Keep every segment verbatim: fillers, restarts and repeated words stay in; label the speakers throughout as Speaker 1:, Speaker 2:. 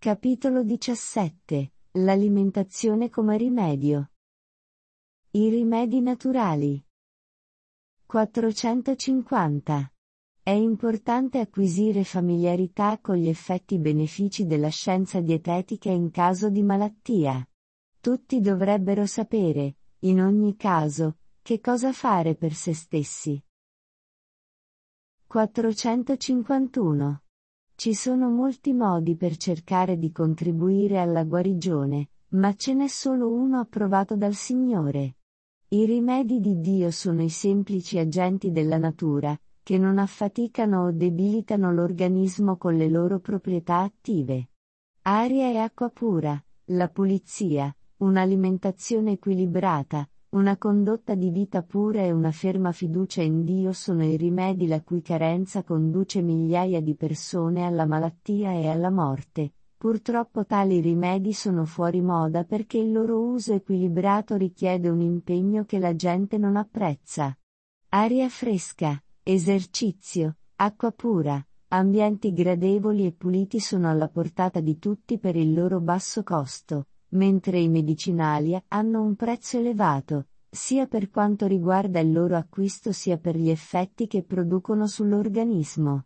Speaker 1: Capitolo diciassette. L'alimentazione come rimedio. I rimedi naturali. quattrocentocinquanta. È importante acquisire familiarità con gli effetti benefici della scienza dietetica in caso di malattia. Tutti dovrebbero sapere, in ogni caso, che cosa fare per se stessi. quattrocentocinquantuno. Ci sono molti modi per cercare di contribuire alla guarigione, ma ce n'è solo uno approvato dal Signore. I rimedi di Dio sono i semplici agenti della natura, che non affaticano o debilitano l'organismo con le loro proprietà attive. Aria e acqua pura, la pulizia, un'alimentazione equilibrata, una condotta di vita pura e una ferma fiducia in Dio sono i rimedi la cui carenza conduce migliaia di persone alla malattia e alla morte. Purtroppo tali rimedi sono fuori moda perché il loro uso equilibrato richiede un impegno che la gente non apprezza. Aria fresca, esercizio, acqua pura, ambienti gradevoli e puliti sono alla portata di tutti per il loro basso costo, mentre i medicinali hanno un prezzo elevato, sia per quanto riguarda il loro acquisto sia per gli effetti che producono sull'organismo.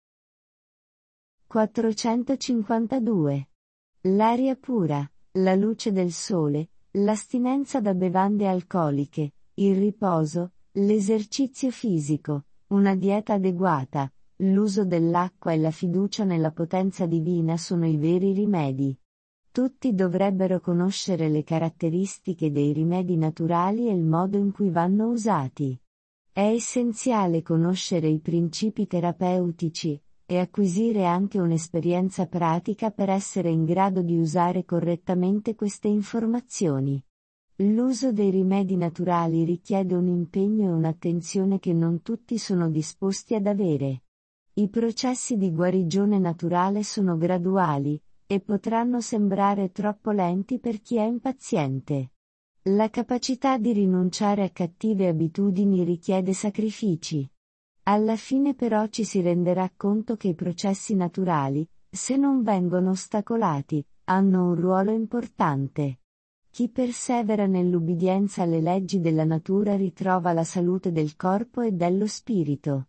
Speaker 1: quattrocentocinquantadue. L'aria pura, la luce del sole, l'astinenza da bevande alcoliche, il riposo, l'esercizio fisico, una dieta adeguata, l'uso dell'acqua e la fiducia nella potenza divina sono i veri rimedi. Tutti dovrebbero conoscere le caratteristiche dei rimedi naturali e il modo in cui vanno usati. È essenziale conoscere i principi terapeutici, e acquisire anche un'esperienza pratica per essere in grado di usare correttamente queste informazioni. L'uso dei rimedi naturali richiede un impegno e un'attenzione che non tutti sono disposti ad avere. I processi di guarigione naturale sono graduali, e potranno sembrare troppo lenti per chi è impaziente. La capacità di rinunciare a cattive abitudini richiede sacrifici. Alla fine però ci si renderà conto che i processi naturali, se non vengono ostacolati, hanno un ruolo importante. Chi persevera nell'ubbidienza alle leggi della natura ritrova la salute del corpo e dello spirito.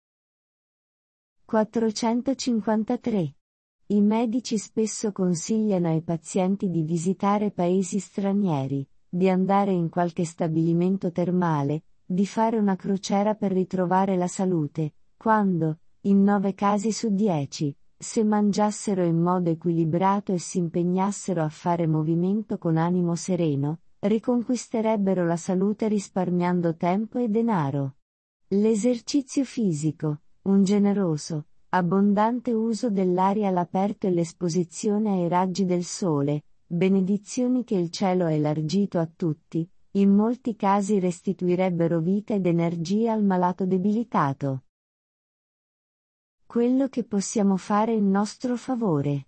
Speaker 1: quattrocentocinquantatré. I medici spesso consigliano ai pazienti di visitare paesi stranieri, di andare in qualche stabilimento termale, di fare una crociera per ritrovare la salute, quando, in nove casi su dieci, se mangiassero in modo equilibrato e si impegnassero a fare movimento con animo sereno, riconquisterebbero la salute risparmiando tempo e denaro. L'esercizio fisico, un generoso, abbondante uso dell'aria all'aperto e l'esposizione ai raggi del sole, benedizioni che il cielo ha elargito a tutti, in molti casi restituirebbero vita ed energia al malato debilitato. Quello che possiamo fare in nostro favore.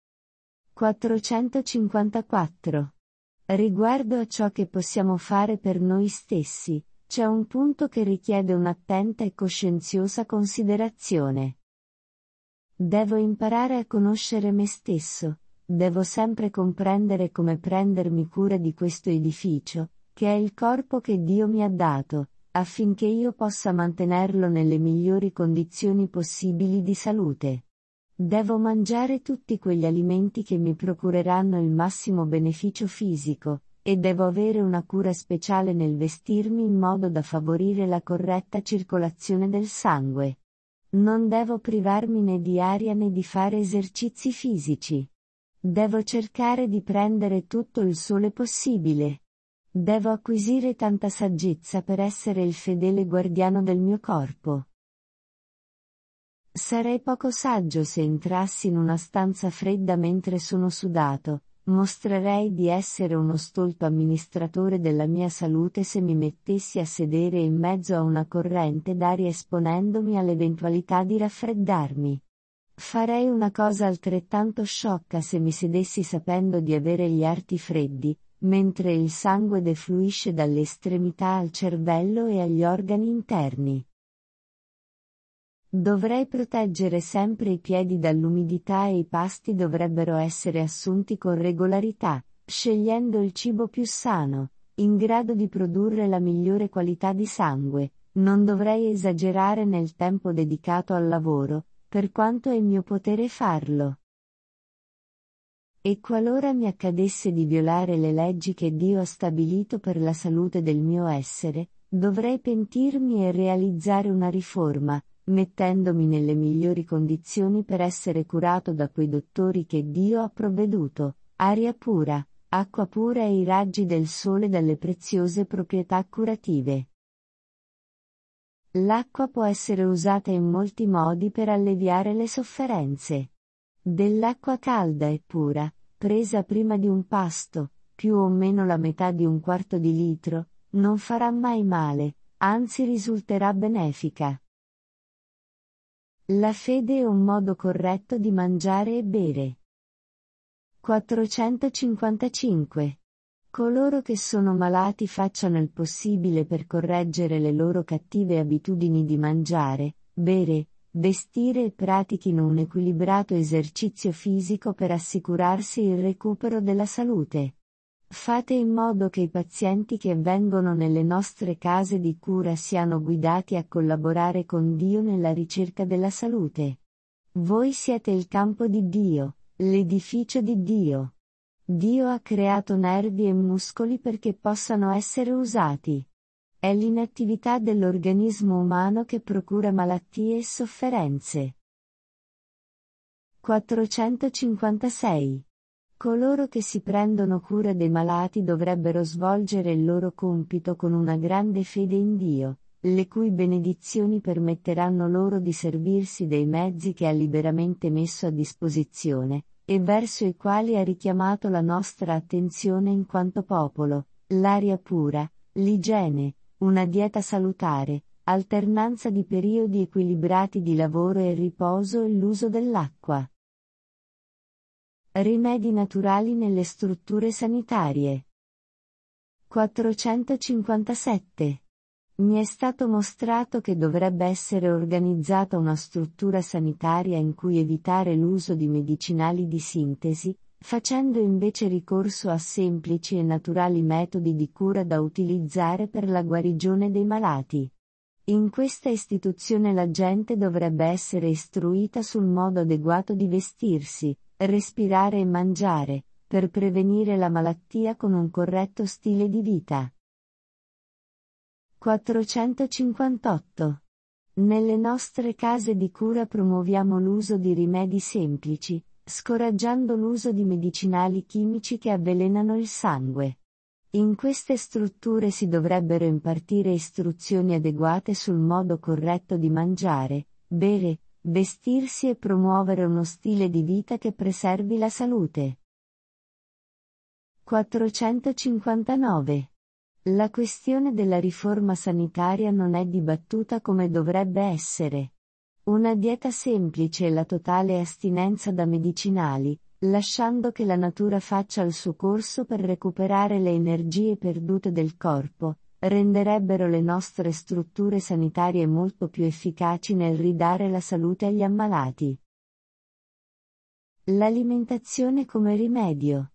Speaker 1: quattrocentocinquantaquattro. Riguardo a ciò che possiamo fare per noi stessi, c'è un punto che richiede un'attenta e coscienziosa considerazione. Devo imparare a conoscere me stesso, devo sempre comprendere come prendermi cura di questo edificio, che è il corpo che Dio mi ha dato, affinché io possa mantenerlo nelle migliori condizioni possibili di salute. Devo mangiare tutti quegli alimenti che mi procureranno il massimo beneficio fisico, e devo avere una cura speciale nel vestirmi in modo da favorire la corretta circolazione del sangue. Non devo privarmi né di aria né di fare esercizi fisici. Devo cercare di prendere tutto il sole possibile. Devo acquisire tanta saggezza per essere il fedele guardiano del mio corpo. Sarei poco saggio se entrassi in una stanza fredda mentre sono sudato, mostrerei di essere uno stolto amministratore della mia salute se mi mettessi a sedere in mezzo a una corrente d'aria esponendomi all'eventualità di raffreddarmi. Farei una cosa altrettanto sciocca se mi sedessi sapendo di avere gli arti freddi, mentre il sangue defluisce dalle estremità al cervello e agli organi interni. Dovrei proteggere sempre i piedi dall'umidità e i pasti dovrebbero essere assunti con regolarità, scegliendo il cibo più sano, in grado di produrre la migliore qualità di sangue. Non dovrei esagerare nel tempo dedicato al lavoro, per quanto è in mio potere farlo. E qualora mi accadesse di violare le leggi che Dio ha stabilito per la salute del mio essere, dovrei pentirmi e realizzare una riforma, mettendomi nelle migliori condizioni per essere curato da quei dottori che Dio ha provveduto, aria pura, acqua pura e i raggi del sole dalle preziose proprietà curative. L'acqua può essere usata in molti modi per alleviare le sofferenze. Dell'acqua calda e pura, presa prima di un pasto, più o meno la metà di un quarto di litro, non farà mai male, anzi risulterà benefica. La fede è un modo corretto di mangiare e bere. quattrocentocinquantacinque. Coloro che sono malati facciano il possibile per correggere le loro cattive abitudini di mangiare, bere, vestire e pratichino un equilibrato esercizio fisico per assicurarsi il recupero della salute. Fate in modo che i pazienti che vengono nelle nostre case di cura siano guidati a collaborare con Dio nella ricerca della salute. Voi siete il campo di Dio, l'edificio di Dio. Dio ha creato nervi e muscoli perché possano essere usati. È l'inattività dell'organismo umano che procura malattie e sofferenze. quattrocentocinquantasei. Coloro che si prendono cura dei malati dovrebbero svolgere il loro compito con una grande fede in Dio, le cui benedizioni permetteranno loro di servirsi dei mezzi che ha liberamente messo a disposizione, e verso i quali ha richiamato la nostra attenzione in quanto popolo: l'aria pura, l'igiene, una dieta salutare, alternanza di periodi equilibrati di lavoro e riposo e l'uso dell'acqua. Rimedi naturali nelle strutture sanitarie. quattrocentocinquantasette. Mi è stato mostrato che dovrebbe essere organizzata una struttura sanitaria in cui evitare l'uso di medicinali di sintesi, facendo invece ricorso a semplici e naturali metodi di cura da utilizzare per la guarigione dei malati. In questa istituzione la gente dovrebbe essere istruita sul modo adeguato di vestirsi, respirare e mangiare, per prevenire la malattia con un corretto stile di vita. quattrocentocinquantotto. Nelle nostre case di cura promuoviamo l'uso di rimedi semplici, scoraggiando l'uso di medicinali chimici che avvelenano il sangue. In queste strutture si dovrebbero impartire istruzioni adeguate sul modo corretto di mangiare, bere, vestirsi e promuovere uno stile di vita che preservi la salute. quattrocentocinquantanove. La questione della riforma sanitaria non è dibattuta come dovrebbe essere. Una dieta semplice e la totale astinenza da medicinali, lasciando che la natura faccia il suo corso per recuperare le energie perdute del corpo, renderebbero le nostre strutture sanitarie molto più efficaci nel ridare la salute agli ammalati. L'alimentazione come rimedio.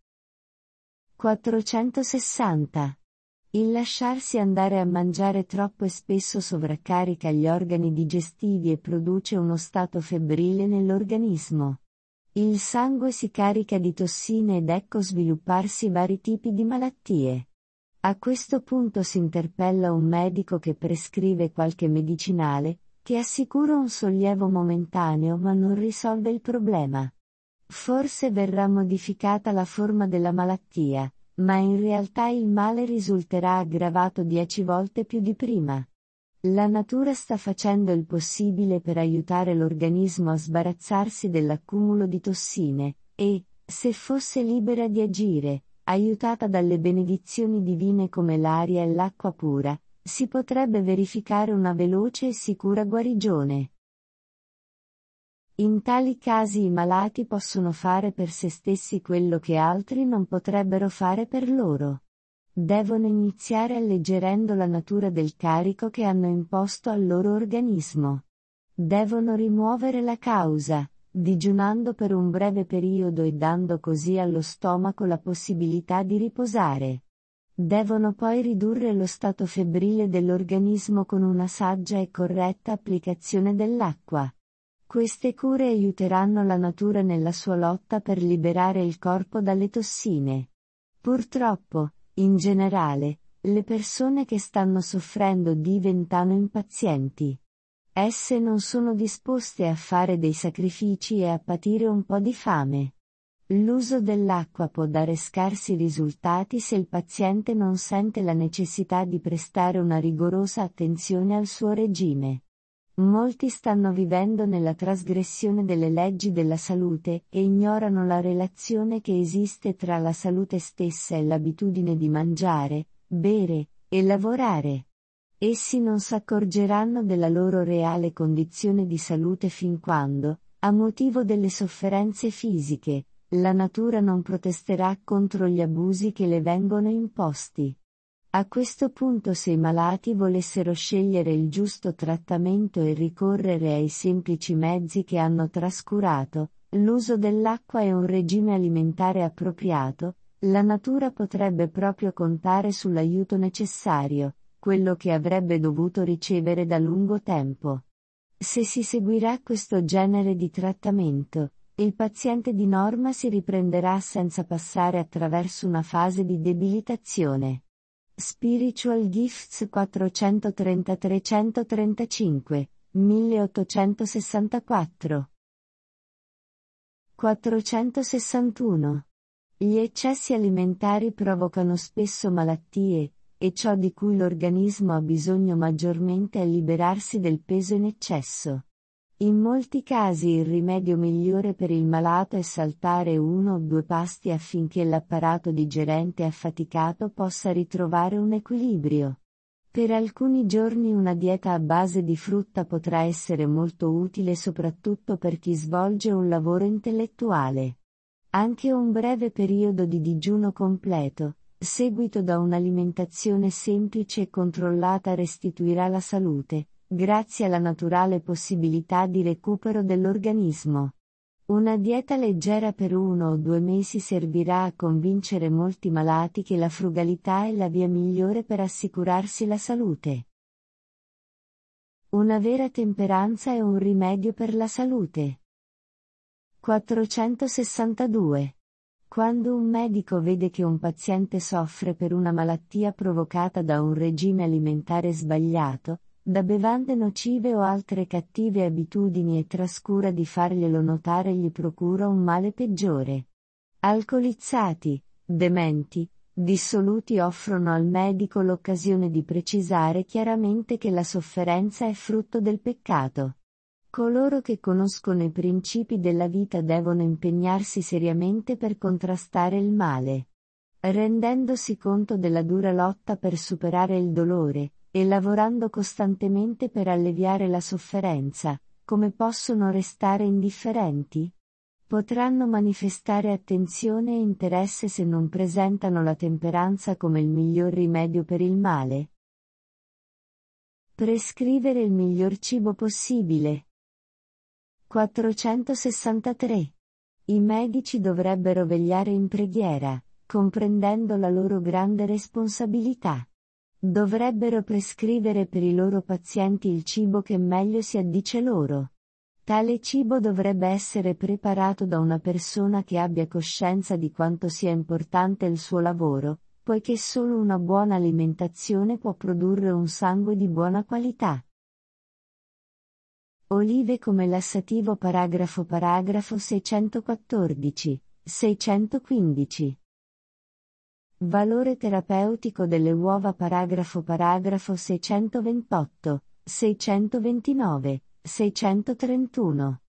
Speaker 1: quattrocentosessanta. Il lasciarsi andare a mangiare troppo e spesso sovraccarica gli organi digestivi e produce uno stato febbrile nell'organismo. Il sangue si carica di tossine ed ecco svilupparsi vari tipi di malattie. A questo punto si interpella un medico che prescrive qualche medicinale, che assicura un sollievo momentaneo ma non risolve il problema. Forse verrà modificata la forma della malattia, ma in realtà il male risulterà aggravato dieci volte più di prima. La natura sta facendo il possibile per aiutare l'organismo a sbarazzarsi dell'accumulo di tossine, e, se fosse libera di agire, aiutata dalle benedizioni divine come l'aria e l'acqua pura, si potrebbe verificare una veloce e sicura guarigione. In tali casi i malati possono fare per se stessi quello che altri non potrebbero fare per loro. Devono iniziare alleggerendo la natura del carico che hanno imposto al loro organismo. Devono rimuovere la causa, digiunando per un breve periodo e dando così allo stomaco la possibilità di riposare. Devono poi ridurre lo stato febbrile dell'organismo con una saggia e corretta applicazione dell'acqua. Queste cure aiuteranno la natura nella sua lotta per liberare il corpo dalle tossine. Purtroppo, in generale, le persone che stanno soffrendo diventano impazienti. Esse non sono disposte a fare dei sacrifici e a patire un po' di fame. L'uso dell'acqua può dare scarsi risultati se il paziente non sente la necessità di prestare una rigorosa attenzione al suo regime. Molti stanno vivendo nella trasgressione delle leggi della salute e ignorano la relazione che esiste tra la salute stessa e l'abitudine di mangiare, bere e lavorare. Essi non s'accorgeranno della loro reale condizione di salute fin quando, a motivo delle sofferenze fisiche, la natura non protesterà contro gli abusi che le vengono imposti. A questo punto, se i malati volessero scegliere il giusto trattamento e ricorrere ai semplici mezzi che hanno trascurato, l'uso dell'acqua e un regime alimentare appropriato, la natura potrebbe proprio contare sull'aiuto necessario, quello che avrebbe dovuto ricevere da lungo tempo. Se si seguirà questo genere di trattamento, il paziente di norma si riprenderà senza passare attraverso una fase di debilitazione. Spiritual Gifts quattrocentotrentatré centotrentacinque, milleottocentosessantaquattro. quattrocentosessantuno. Gli eccessi alimentari provocano spesso malattie, e ciò di cui l'organismo ha bisogno maggiormente è liberarsi del peso in eccesso. In molti casi il rimedio migliore per il malato è saltare uno o due pasti affinché l'apparato digerente affaticato possa ritrovare un equilibrio. Per alcuni giorni una dieta a base di frutta potrà essere molto utile soprattutto per chi svolge un lavoro intellettuale. Anche un breve periodo di digiuno completo, seguito da un'alimentazione semplice e controllata, restituirà la salute, grazie alla naturale possibilità di recupero dell'organismo. Una dieta leggera per uno o due mesi servirà a convincere molti malati che la frugalità è la via migliore per assicurarsi la salute. Una vera temperanza è un rimedio per la salute. quattrocentosessantadue. Quando un medico vede che un paziente soffre per una malattia provocata da un regime alimentare sbagliato, da bevande nocive o altre cattive abitudini e trascura di farglielo notare, gli procura un male peggiore. Alcolizzati, dementi, dissoluti offrono al medico l'occasione di precisare chiaramente che la sofferenza è frutto del peccato. Coloro che conoscono i principi della vita devono impegnarsi seriamente per contrastare il male. Rendendosi conto della dura lotta per superare il dolore, e lavorando costantemente per alleviare la sofferenza, come possono restare indifferenti? Potranno manifestare attenzione e interesse se non presentano la temperanza come il miglior rimedio per il male? Prescrivere il miglior cibo possibile. quattrocentosessantatré. I medici dovrebbero vegliare in preghiera, comprendendo la loro grande responsabilità. Dovrebbero prescrivere per i loro pazienti il cibo che meglio si addice loro. Tale cibo dovrebbe essere preparato da una persona che abbia coscienza di quanto sia importante il suo lavoro, poiché solo una buona alimentazione può produrre un sangue di buona qualità. Olive come lassativo. Paragrafo paragrafo seicentoquattordici, seicentoquindici. Valore terapeutico delle uova. Paragrafo paragrafo seicentoventotto, seicentoventinove, seicentotrentuno.